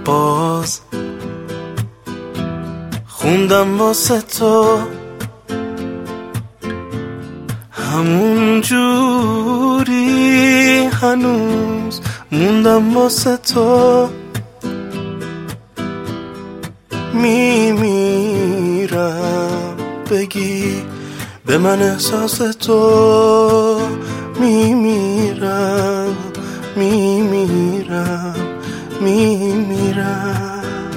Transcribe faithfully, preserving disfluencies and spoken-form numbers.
باز خوندم واسه تو همون جوری هنوز موندم واسه تو میمیرم بگی به من احساس تو میمیرم میمیرم میمیرم